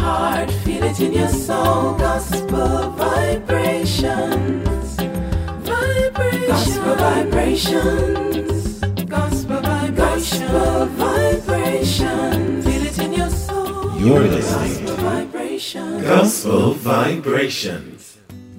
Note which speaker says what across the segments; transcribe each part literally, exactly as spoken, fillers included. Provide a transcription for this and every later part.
Speaker 1: heart, feel it in your soul. Gospel vibrations, vibrations, gospel vibrations, gospel vibrations, gospel vibrations. Feel it in your soul.
Speaker 2: You're listening
Speaker 1: Gospel vibrations.
Speaker 2: Gospel Vibrations.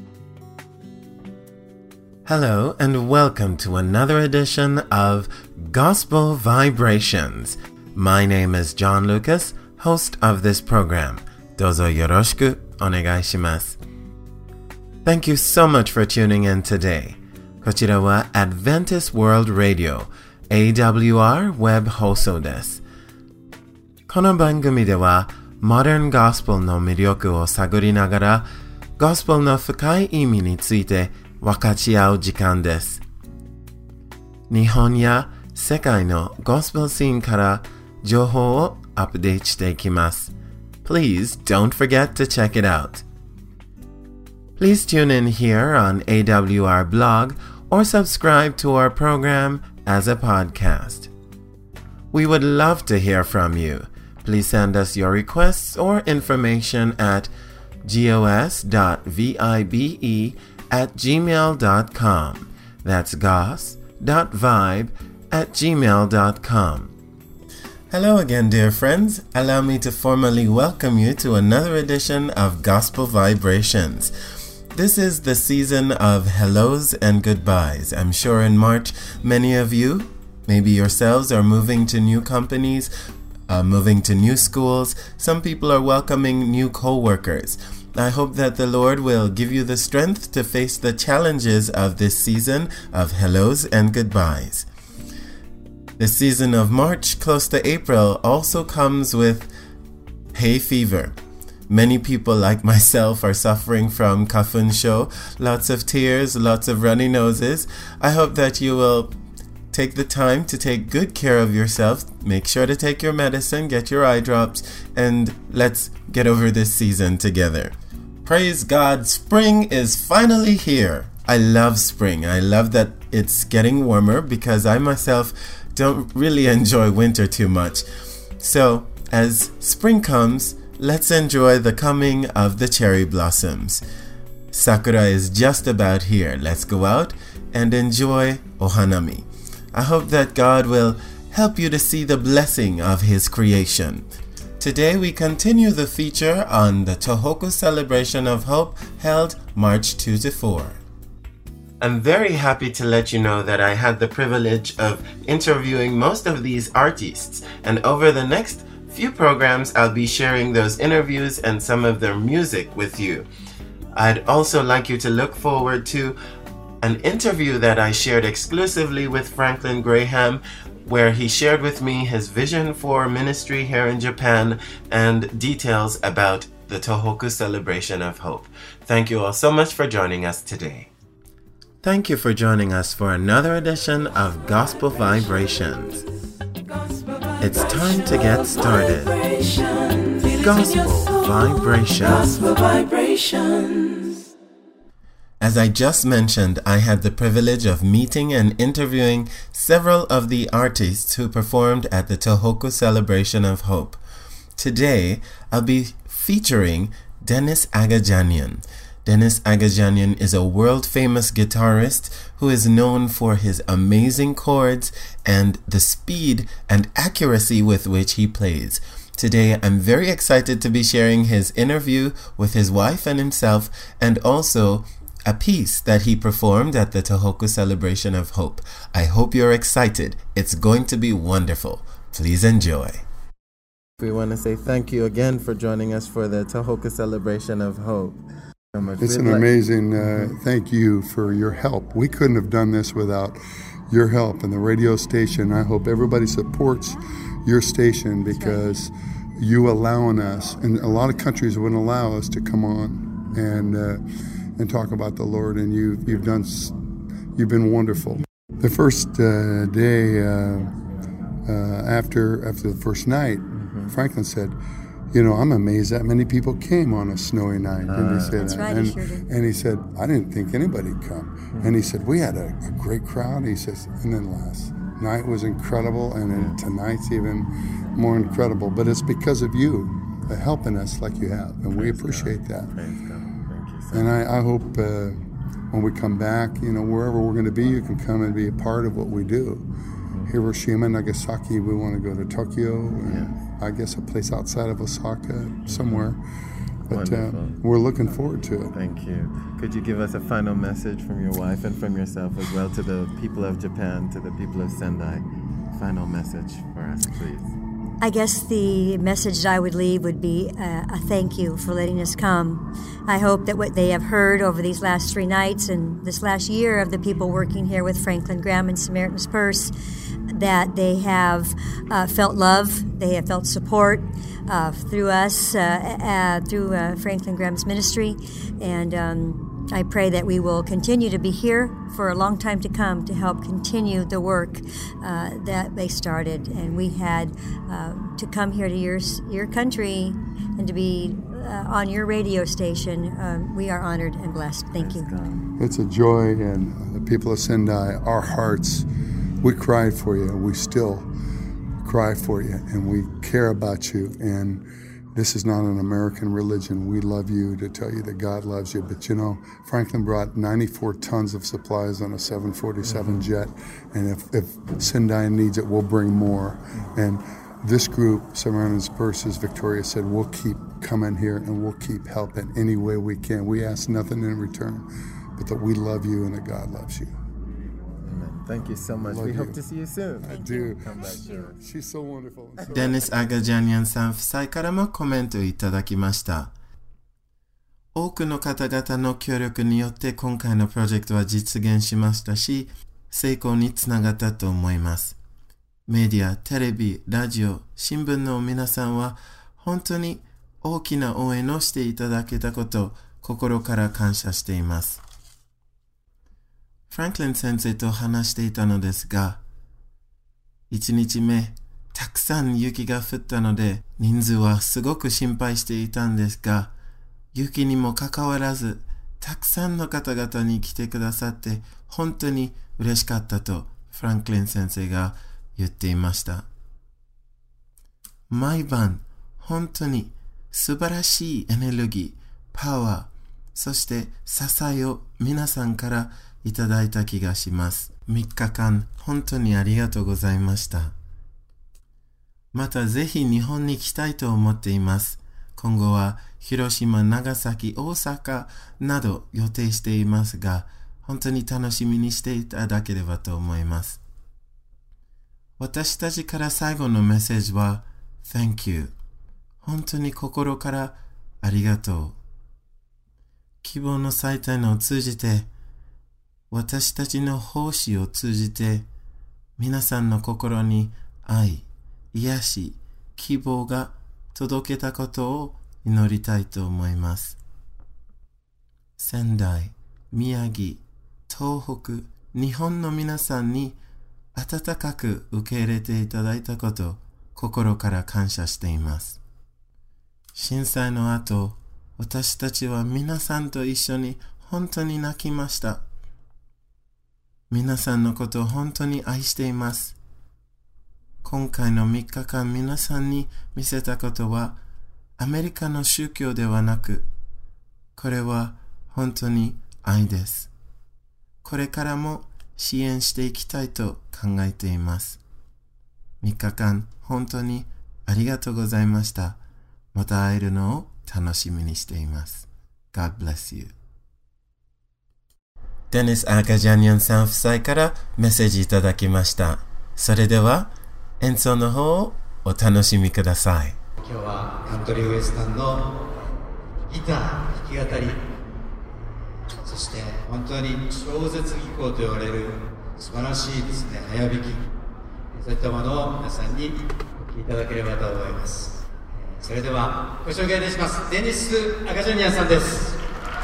Speaker 3: Hello and welcome to another edition of Gospel Vibrations. My name is John Lucas, host of this program. Dozo yoroshiku onegai shimasu. Thank you so much for tuning in today. こちらは Adventist World Radio エーダブリューアール Web 放送です。この番組では Modern Gospel の魅力を探りながら Gospel の深い意味について分かち合う時間です。日本や世界の Gospel シーンから情報をアップデートしていきます。Please don't forget to check it out. Please tune in here on A W R blog or subscribe to our program as a podcast. We would love to hear from you. Please send us your requests or information at gos.vibe at gmail dot com. That's gos.vibe at gmail dot com. Hello again, dear friends. Allow me to formally welcome you to another edition of Gospel Vibrations. This is the season of hellos and goodbyes. I'm sure in March, many of you, maybe yourselves, are moving to new companies, uh, moving to new schools. Some people are welcoming new co-workers. I hope that the Lord will give you the strength to face the challenges of this season of hellos and goodbyes. The season of March, close to April, also comes with hay fever. Many people like myself are suffering from kafunsho, lots of tears, lots of runny noses. I hope that you will take the time to take good care of yourself. Make sure to take your medicine, get your eye drops, and let's get over this season together. Praise God, spring is finally here. I love spring. I love that it's getting warmer because I myself don't really enjoy winter too much. So, as spring comes, let's enjoy the coming of the cherry blossoms. Sakura is just about here. Let's go out and enjoy Ohanami. I hope that God will help you to see the blessing of His creation. Today we continue the feature on the Tohoku Celebration of Hope held March second to fourth. I'm very happy to let you know that I had the privilege of interviewing most of these artists, and over the next few programs I'll be sharing those interviews and some of their music with you. I'd also like you to look forward to an interview that I shared exclusively with Franklin Graham, where he shared with me his vision for ministry here in Japan and details about the Tohoku Celebration of Hope. Thank you all so much for joining us today. Thank you for joining us for another edition of Gospel Vibrations. It's time to get started. Gospel Vibrations.
Speaker 1: Gospel vibrations.
Speaker 3: As I just mentioned, I had the privilege of meeting and interviewing several of the artists who performed at the Tohoku Celebration of Hope. Today, I'll be featuring Dennis Agajanian. Dennis Agajanian is a world-famous guitarist who is known for his amazing chords and the speed and accuracy with which he plays. Today, I'm very excited to be sharing his interview with his wife and himself, and also a piece that he performed at the Tohoku Celebration of Hope. I hope you're excited. It's going to be wonderful. Please enjoy. We want to say thank you again for joining us for the Tohoku Celebration of Hope.
Speaker 4: It's an amazing uh, thank you for your help. We couldn't have done this without your help and the radio station. I hope everybody supports your station because you allowing us, and a lot of countries wouldn't allow us to come on and uh, and talk about the Lord, and you you've done you've been wonderful. The first uh, day uh, uh, after after the first night, mm-hmm. Franklin said, you know, I'm amazed that many people came on a snowy night. Uh, and he said,
Speaker 5: that's right,
Speaker 4: and,
Speaker 5: he sure did.
Speaker 4: And he said, I didn't think anybody'd come. Mm-hmm. And he said, we had a, a great crowd. He says, and then last night was incredible, and then tonight's even more incredible. But it's because of you. helping us like you have, and we appreciate that.
Speaker 3: Praise God. Thank you so
Speaker 4: And
Speaker 3: much.
Speaker 4: I, I hope uh, when we come back, you know, wherever we're going to be, you can come and be a part of what we do. Hiroshima, Nagasaki, we want to go to Tokyo, and I guess a place outside of Osaka, somewhere. But uh,
Speaker 3: Wonderful.
Speaker 4: we're looking forward to it.
Speaker 3: Thank you. Could you give us a final message from your wife and from yourself as well to the people of Japan, to the people of Sendai? Final message for us, please.
Speaker 5: I guess the message that I would leave would be uh, a thank you for letting us come. I hope that what they have heard over these last three nights and this last year of the people working here with Franklin Graham and Samaritan's Purse, that they have uh, felt love, they have felt support uh, through us, uh, uh, through uh, Franklin Graham's ministry, and um, I pray that we will continue to be here for a long time to come to help continue the work uh, that they started. And we had uh, to come here to your your country and to be uh, on your radio station. Um, we are honored and blessed. Thank you.
Speaker 4: It's a joy, and the people of Sendai, our hearts, we cried for you, and we still cry for you, and we care about you. And this is not an American religion. We love you to tell you that God loves you. But you know, Franklin brought ninety-four tons of supplies on a seven forty-seven mm-hmm. jet. And if, if Sendai needs it, we'll bring more. Mm-hmm. And this group, Samaritan's Purses, Victoria said, we'll keep coming here and we'll keep helping any way we can. We ask nothing in return, but that we love you and that God loves you.
Speaker 3: Thank you so much.
Speaker 4: Love
Speaker 3: we
Speaker 4: you.
Speaker 3: hope to see you soon.
Speaker 4: I do.
Speaker 3: Come back soon.
Speaker 4: She's so wonderful. And so
Speaker 3: デニス・アガジャニアンさん夫妻からもコメントをいただきました。多くの方々の協力によって今回のプロジェクトは実現しましたし、成功につながったと思います。メディア、テレビ、ラジオ、新聞の皆さんは本当に大きな応援をしていただけたことを心から感謝しています。フランクリン先生と話していたのですが、一日目、たくさん雪が降ったので、人数はすごく心配していたんですが、雪にもかかわらず、たくさんの方々に来てくださって、本当に嬉しかったと、フランクリン先生が言っていました。毎晩、本当に素晴らしいエネルギー、パワー、そして支えを皆さんからいただいた気がします。みっかかん本当にありがとうございました。またぜひ日本に来たいと思っています。今後は広島、長崎、大阪など予定していますが、本当に楽しみにしていただければと思います。私たちから最後のメッセージは Thank you。本当に心からありがとう。希望の祭典を通じて、私たちの奉仕を通じて、皆さんの心に愛、癒し、希望が届けたことを祈りたいと思います。仙台、宮城、東北、日本の皆さんに温かく受け入れていただいたことを心から感謝しています。震災の後、私たちは皆さんと一緒に本当に泣きました。皆さんのことを本当に愛しています。今回のみっかかん皆さんに見せたことはアメリカの宗教ではなく、これは本当に愛です。これからも支援していきたいと考えています。みっかかん本当にありがとうございました。また会えるのを楽しみにしています。God bless you。デニス・アガジャニアンさん夫妻からメッセージいただきました。それでは演奏の方をお楽しみください。
Speaker 6: 今日はカントリーウエスタンのギター弾き語り、そして本当に超絶技巧と言われる素晴らしいですね、早弾き、そういったものを皆さんにお聴きいただければと思います。それではご紹介いたします。デニス・アガジャニアンさんです。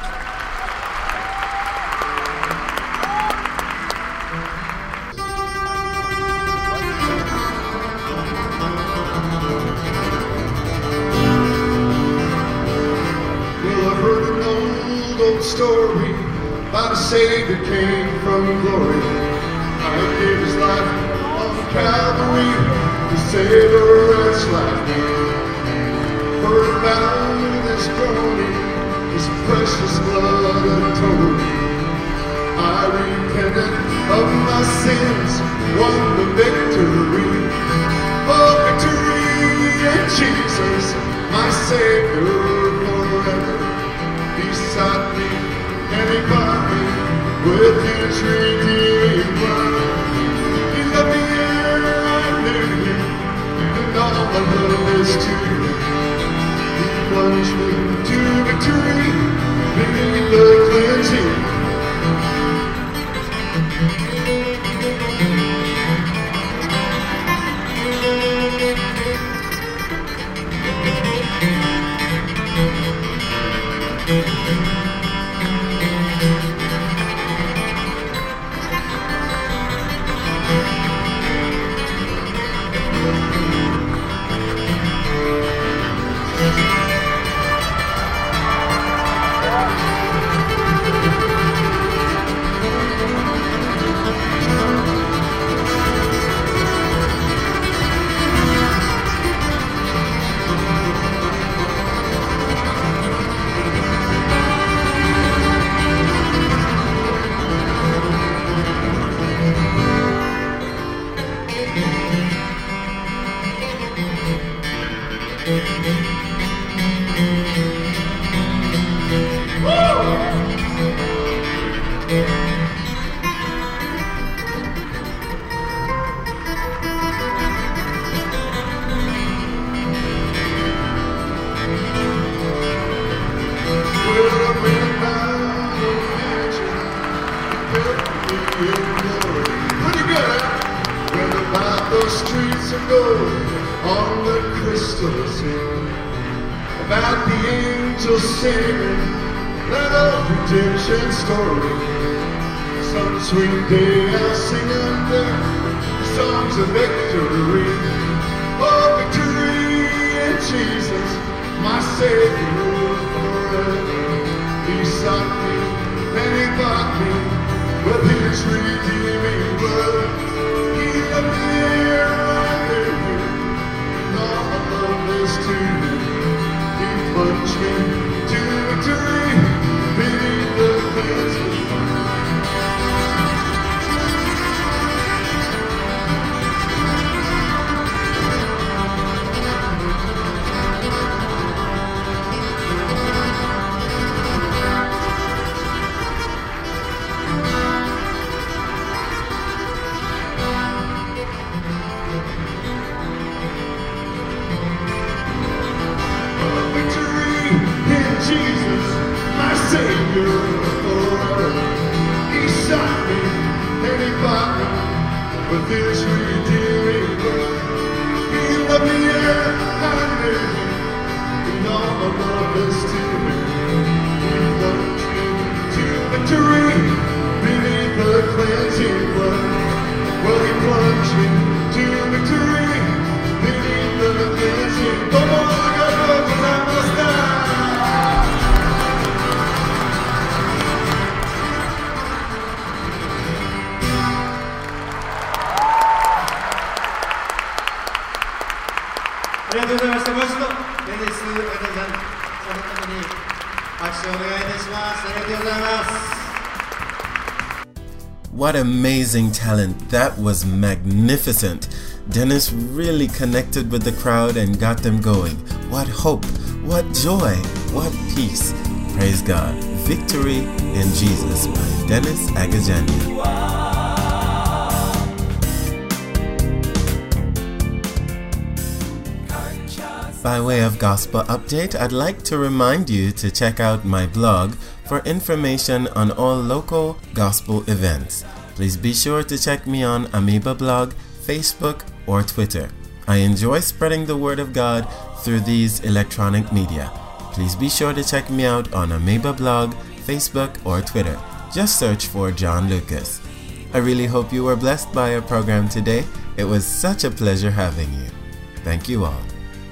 Speaker 7: Story about a Savior came from glory and gave his life on Calvary to save a wretch like me. groaning, His precious blood atoned me. I repented of my sins, won the victory. Oh, victory in Jesus, my Savior forever. He sought me and He bought me with His redeeming blood. He loved me ere I knew Him, and all my love is to Him. He plunged me to victory beneath the cleansing. About the angels singing that old redemption story. Some sweet day I'll sing under the songs of victory. Oh, victory in Jesus, my Savior forever. He sought me and He bought me with His redeeming blood. He loved me ere I knew Him, and all my love is to Him. Plunge me to victory beneath the cleansing Jesus, my Savior forever. He sought me and He bought me with His redeeming blood. He loved me ere I knew Him, and all my love is to Him. He plunged me to victory beneath the cleansing blood. Well, He plunged me to victory beneath the cleansing blood. Come on, I got love and I must die.
Speaker 3: What amazing talent. That was magnificent. Dennis really connected with the crowd and got them going. What hope, what joy, what peace. Praise God. Victory in Jesus by Dennis Agajanian. By way of gospel update, I'd like to remind you to check out my blog for information on all local gospel events. Please be sure to check me on Amoeba Blog, Facebook, or Twitter. I enjoy spreading the word of God through these electronic media. Please be sure to check me out on Amoeba Blog, Facebook, or Twitter. Just search for John Lucas. I really hope you were blessed by our program today. It was such a pleasure having you. Thank you all.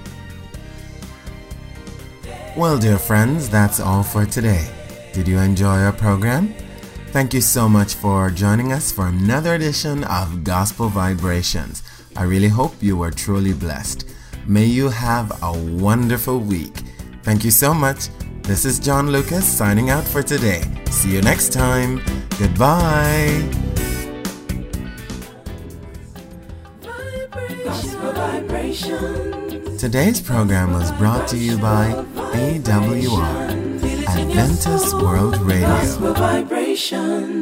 Speaker 3: Well, dear friends, that's all for today. Did you enjoy our program? Thank you so much for joining us for another edition of Gospel Vibrations. I really hope you were truly blessed. May you have a wonderful week. Thank you so much. This is John Lucas signing out for today. See you next time. Goodbye.
Speaker 1: Gospel vibrations.
Speaker 3: Today's program was brought to you by A W R, Adventist World Radio.
Speaker 1: Gospel vibrations.